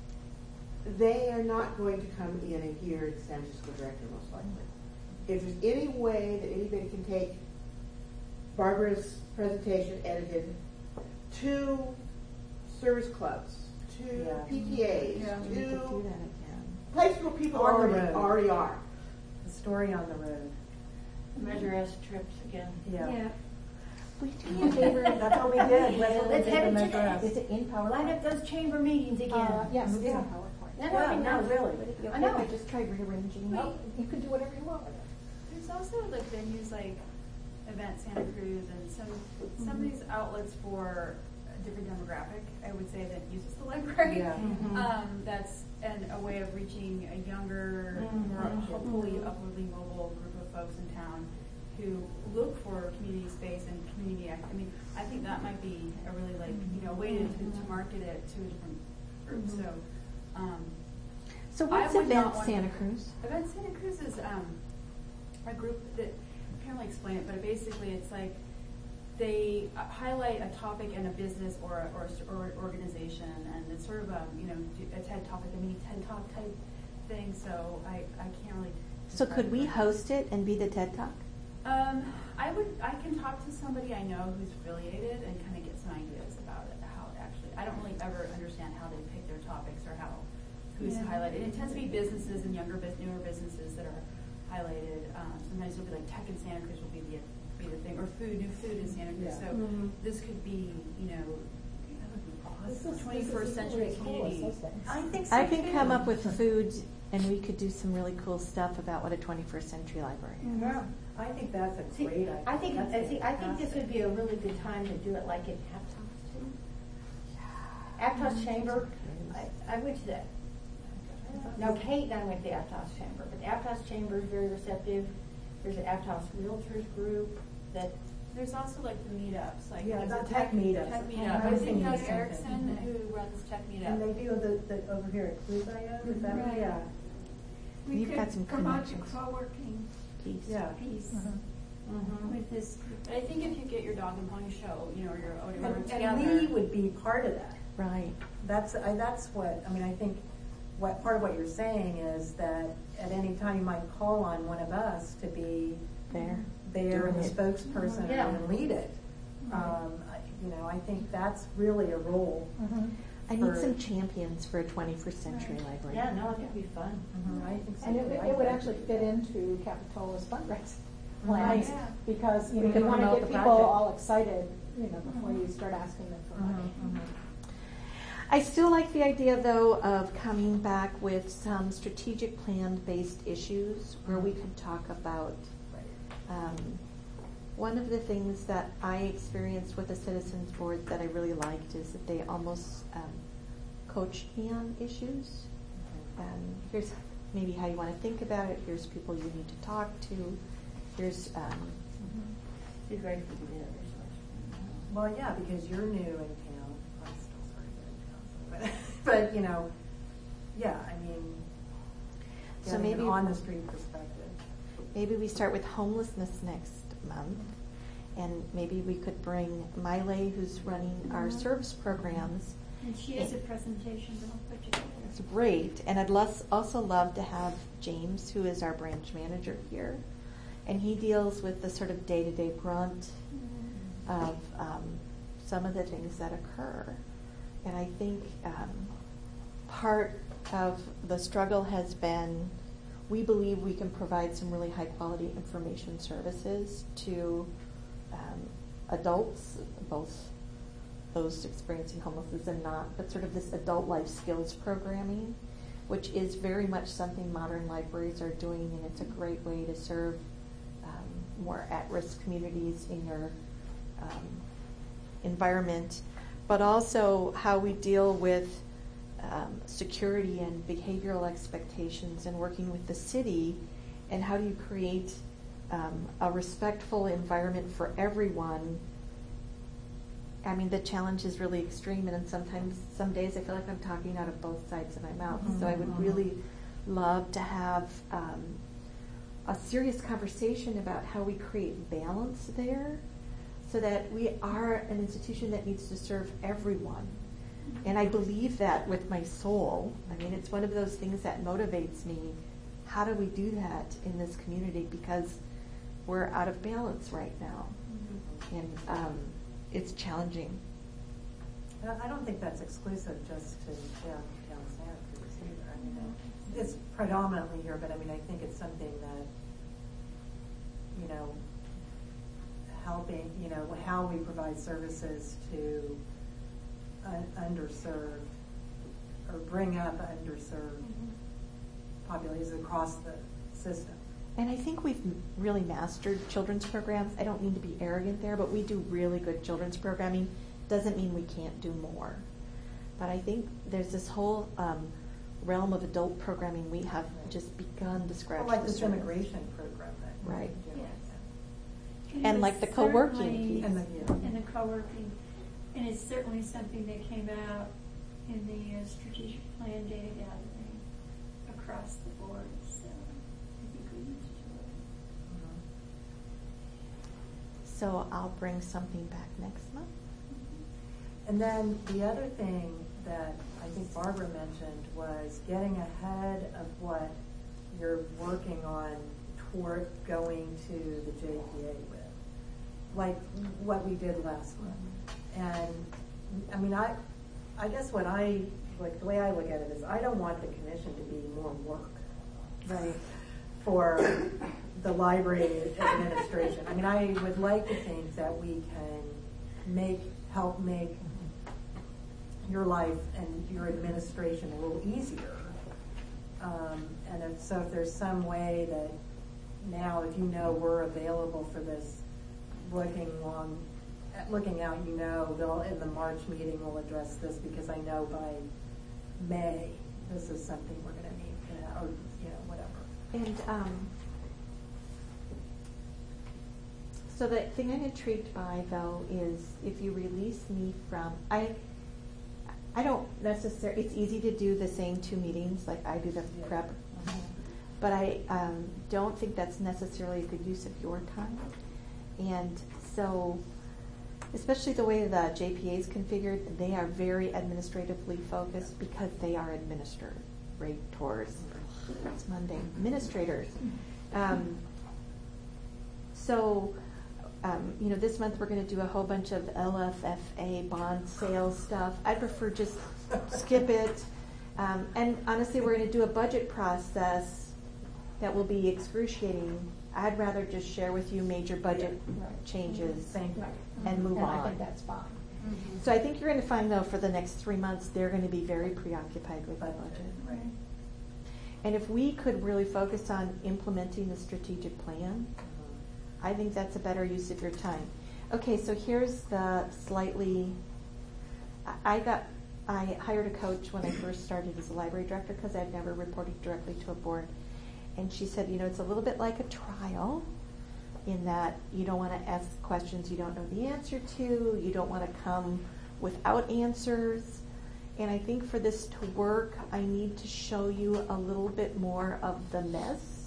they are not going to come in and hear the San Francisco director most likely. If there's any way that anybody can take Barbara's presentation edited to service clubs, to Yeah. P T As, Yeah. We could do to that again. places where people On the already, road. already are. The story on the road. Measure S trips again. Yeah. We Do me a favor, that's what we did. That's what we Let's did head to into Measure that. Us. Is it in PowerPoint? Line up those chamber meetings again. Uh, yes, it's Yeah. in PowerPoint. That Yeah, would be no, nice. really. Would it be I okay know. if I just try rearranging? Oh, you can do whatever you want with it. There's also like venues like Event Santa Cruz and some some of these outlets for a different demographic, I would say, that uses the library. Yeah. Mhm. Um, that's and a way of reaching a younger, more Mhm. hopefully upwardly mobile group of folks in town who look for community space and community act. I mean, I think that might be a really like you know way to, to, to market it to a different group. Mhm. So. Um, So I what's would not Event want- Santa Cruz? Event Santa Cruz is um, a group that I can't really explain it, but basically it's like they uh, highlight a topic in a business or a, or, a, s- or an organization, and it's sort of a you know a TED topic, a mini TED Talk type thing. So I, I can't really. So describe could we it. host it and be the TED Talk? Um, I would. I can talk to somebody I know who's affiliated and kind of get some ideas about it. How it actually, I don't really ever understand how they pick their topics or how who's Yeah. highlighted. It tends to be businesses and younger, bus- newer businesses that are highlighted. Um, sometimes it'll be like tech in Santa Cruz will be the be the thing, or food, new food in Santa Cruz. Yeah. So Mhm. this could be, you know, that would be This awesome. is- twenty-first this is century really cool, community. those things. I think so I can too. come up with food and we could do some really cool stuff about what a twenty-first century library is. Yeah. I think that's a See, great idea. I think, That's I think, I think this fantastic. would be a really good time to do it like at Aptos too. Aptos Chamber, I, I went to that. No, Kate and I went to the Aptos Chamber, but the Aptos Chamber is very receptive. There's an Aptos Realtors group that, There's also like the meetups, like Yeah, there's the a tech meetups. Tech I'm meetup. I was thinking of thinking Erickson, something. who runs Tech Meetup. And they do the, the, over here at Clues I O, is that right? Right. Yeah. We You've could got some promote the connections. co-working Peace. Yeah. piece mhm. with this. But I think if you get your dog and pony show, you know, or your or your And, together. and we would be part of that. Right. That's, I, that's what, I mean, I think what, part of what you're saying is that at any time you might call on one of us to be There. there, Doing the it. spokesperson Yeah. and lead it. Um, I- you know, I think that's really a role. Mhm. I need For- some champions for a twenty-first century library. Yeah, no, I think it'd be fun. Mhm, I think so. And it, too. would- I it would think- actually fit into Capitola's fundraising Right. plans, Yeah. because, you We know, could you wanna promote get the people project. all excited, you know, before you start asking them for money. Mhm, mhm. I still like the idea, though, of coming back with some strategic plan-based issues where we could talk about. Um, one of the things that I experienced with the Citizens Board that I really liked is that they almost um, coached me on issues. Um, here's maybe how you want to think about it. Here's people you need to talk to. Here's um, It'd be great if we could do that resource. Well, yeah, because you're new in town. I'm still sort of new in town, so, but, but, you know, yeah, I mean, So getting an maybe- on-the-street perspective. maybe we start with homelessness next month, and maybe we could bring Miley, who's running our service programs. And she has a presentation that I'll put together. It's great, and I'd less, also love to have James, who is our branch manager here, and he deals with the sort of day-to-day brunt of um, some of the things that occur. And I think um, part of the struggle has been, we believe we can provide some really high-quality information services to um, adults, both those experiencing homelessness and not, but sort of this adult life skills programming, which is very much something modern libraries are doing, and it's a great way to serve um, more at-risk communities in your um, environment, but also how we deal with um, security and behavioral expectations and working with the city, and how do you create um, a respectful environment for everyone. I mean, the challenge is really extreme, and sometimes, some days I feel like I'm talking out of both sides of my mouth. Mhm, So I would mhm. really love to have um, a serious conversation about how we create balance there, so that we are an institution that needs to serve everyone. And I believe that with my soul. I mean, it's one of those things that motivates me. How do we do that in this community? Because we're out of balance right now. And um, it's challenging. I don't think that's exclusive just to downtown Santa Cruz either. I mean, it- it's predominantly here, but I mean, I think it's something that, you know, helping, you know, how we provide services to un- underserved, or bring up underserved populations across the system. And I think we've really mastered children's programs. I don't mean to be arrogant there, but we do really good children's programming. Doesn't mean we can't do more. But I think there's this whole um, realm of adult programming we have just begun to scratch Well, like the this surface. immigration program that. Right. you know, Yes. And it like was the co-working certainly- piece. And the, yeah. And the co-working, and it's certainly something that came out in the uh, strategic plan data gathering across the board, so I think we need to do it. So I'll bring something back next month. And then the other thing that I think Barbara mentioned was getting ahead of what you're working on toward going to the J P A with, like what we did last month. And I mean, I, I guess what I, like the way I look at it is I don't want the commission to be more work. Right. For the library administration. I mean, I would like to think that we can make, help make your life and your administration a little easier. Um, and if, so if there's some way that now, if you know we're available for this, looking long, looking out, you know, they'll, in the March meeting, we'll address this because I know by May, this is something we're going to need, you know, or, you know, whatever. And um, so the thing I'm intrigued by, though, is if you release me from, I, I don't necessarily, it's easy to do the same two meetings, like I do the Yeah. prep, but I um, don't think that's necessarily a good use of your time. And so, especially the way the J P A is configured, they are very administratively focused because they are administrators. It's Monday. Administrators. Um, so, um, you know, this month we're going to do a whole bunch of L F F A bond sales stuff. I prefer just skip it. Um, and honestly, we're going to do a budget process that will be excruciating. I'd rather just share with you major budget Right. changes Same. Right. and move And on. I think that's fine. So I think you're going to find, though, for the next three months, they're going to be very preoccupied with the Budget, budget. right. And if we could really focus on implementing the strategic plan, I think that's a better use of your time. Okay, so here's the slightly, I I got, I hired a coach when I first started as a library director because I'd never reported directly to a board. And she said, you know, it's a little bit like a trial in that you don't want to ask questions you don't know the answer to, you don't want to come without answers. And I think for this to work, I need to show you a little bit more of the mess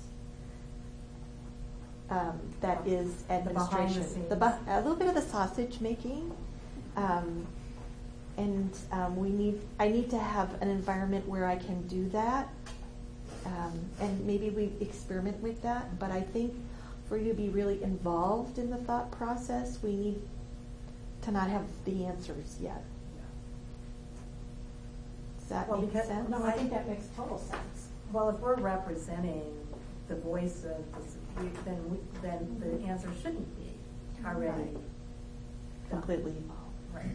um, that is The behind the administration. scenes. The beh- a little bit of the sausage making. Um, and um, we need, I need to have an environment where I can do that. Um, and maybe we experiment with that. But I think for you to be really involved in the thought process, we need to not have the answers yet. Does that Well, make because- sense? No, I think that makes total sense. Well, if we're representing the voice of the, we- then, we- then the answer shouldn't be already Right. done. Completely involved. Right.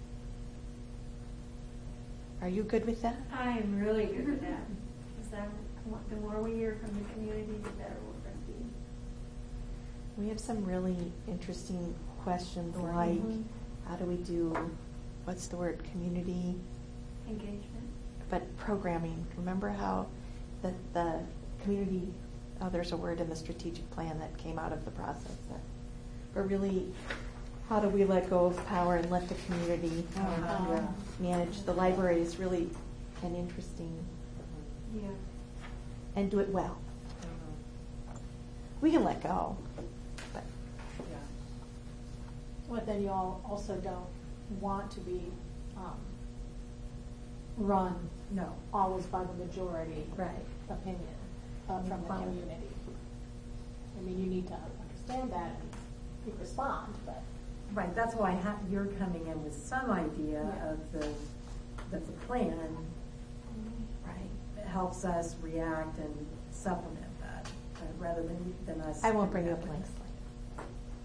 Are you good with that? I am really good with that, because I want, the more we hear from the community, the better we're gonna be. We have some really interesting questions Right. like, Mhm. how do we do, what's the word, community, Engagement. but programming. Remember how the, the community, oh, there's a word in the strategic plan that came out of the process. That, but really, how do we let go of power and let the community Uh-huh. um, manage? The library is really an interesting, Yeah. and do it well. Mhm. We can let go, but Yeah. But then you all also don't want to be um, run No. always by the majority right. opinion uh, from the Fine. community. I mean, you need to understand that and you respond, but right, that's why ha- you're coming in with some idea Yeah. of the, of the plan. Right. It helps us react and supplement that, uh, rather than, than us. I won't bring you a coming blank up slate.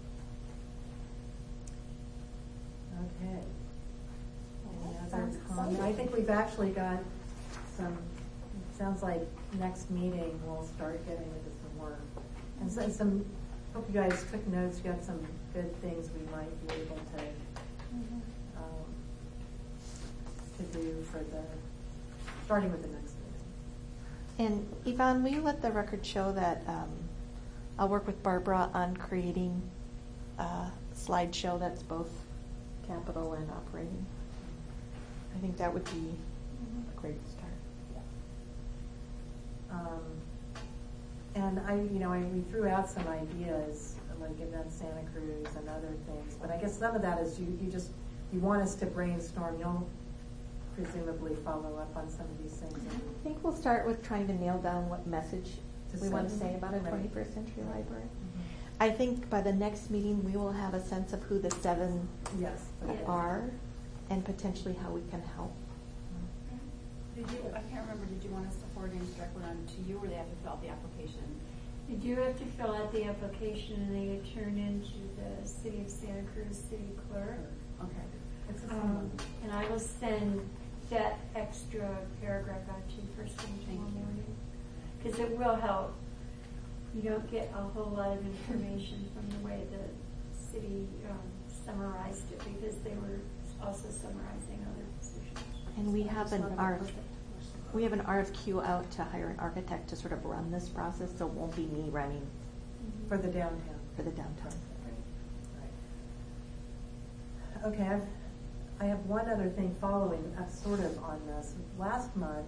with- Okay. Any other Sounds comment? I think we've actually got some, it sounds like next meeting we'll start getting into some work. And so, some, hope you guys took notes, you got some good things we might be able to, um, to do for the, starting with the next meeting. And Yvonne, will you let the record show that um, I'll work with Barbara on creating a slideshow that's both capital and operating? I think that would be a great start. Um, and I, you know, I, we threw out some ideas, like Event Santa Cruz and other things, but I guess some of that is you, you just, you want us to brainstorm, you'll presumably follow up on some of these things. I think we'll start with trying to nail down what message To we want to send. say about a Right. twenty-first century library. Mhm. I think by the next meeting, we will have a sense of who the seven Yes. Yes. are and potentially how we can help. Did you, I can't remember, did you want us to forward names directly on to you, or they have to fill out the application? You do have to fill out the application and they get turned into the City of Santa Cruz City Clerk. Okay. It's a Um, fun one. and I will send that extra paragraph out to you first thing tomorrow Thank you. morning. Because it will help. You don't get a whole lot of information from the way the city um, summarized it, because they were also summarizing other positions. And we have an It's not R, perfect. we have an R F Q out to hire an architect to sort of run this process, so it won't be me running For the downtown. for the downtown. Right. Okay, I've, I have one other thing following, uh, sort of on this. Last month,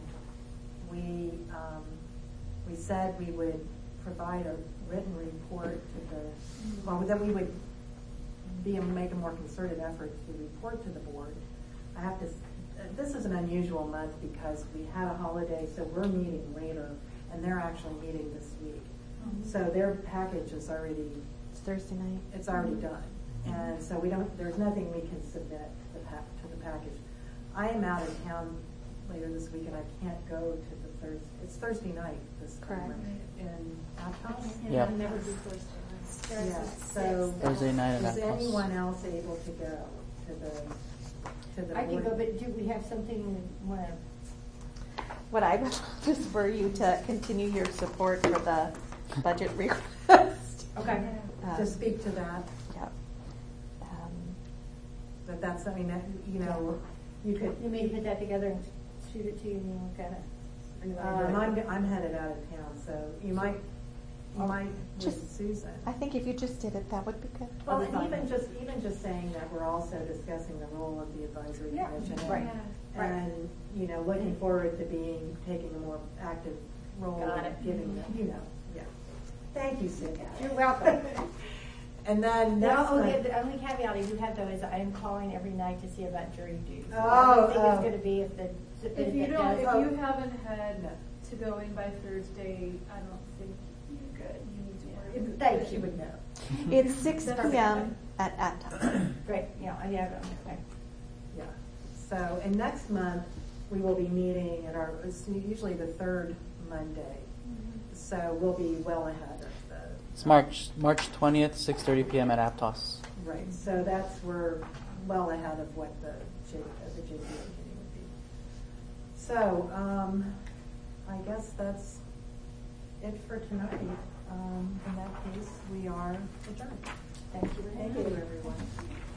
we, um, we said we would provide a written report to the, well, that we would be, make a more concerted effort to report to the board. I have to, s- uh, this is an unusual month because we had a holiday, so we're meeting later, and they're actually meeting this week. So their package is already, It's Thursday night. it's already done. And so we don't, there's nothing we can submit to the, pack, to the package. I am out of town later this week and I can't go to the Thursday, it's Thursday night this time, Correct. right? In Aptos? And Yep. I'll never do Thursday nights. Starts Yeah, at so. six. Thursday night at Is Aptos. anyone else able to go to the, to the? I can board? go, but do we have something you want to? What I would just for you to continue your support for the budget request. Okay, Um, to speak to that, Yep. Um, but that's something that, you know, you could. You may put that together and shoot it to you and you look at it? Or you wanna do Um, it? I'm, I'm headed out of town, so you might, you might Just- with Susan. I think if you just did it, that would be good. Well, That'd be and fine. even just, even just saying that we're also discussing the role of the advisory Yeah, commission. and- right. Right. And, you know, looking forward to being, taking a more active role Got in it. giving them, you know, yeah. Thank you, Sue. You're welcome. And then The next only, month- the only caveat I do have though is I am calling every night to see about jury duty. Oh, I don't think oh. it's gonna be if the. If you it don't, does- if you haven't had No. to go in by Thursday, I don't think You're good. you need to worry. Thank She you. would know. It's six That's p m okay. at Atos. Great, yeah, I have it, okay. Yeah. So, and next month, we will be meeting at our, it's usually the third Monday. So we'll be well ahead of the. It's March March twentieth, six thirty p m at Aptos. Right, so that's, we're well ahead of what the J, uh, the J P A meeting would be. So, um, I guess that's it for tonight. Um, in that case, we are adjourned.